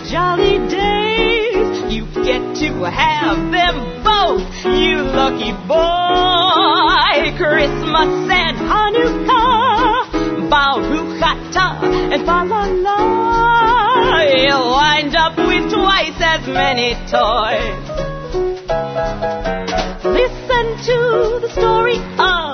jolly days. You get to have them both, you lucky boy. Christmas and Hanukkah, Baruch Atah and Fa La La. You'll wind up with twice as many toys. Listen to the story of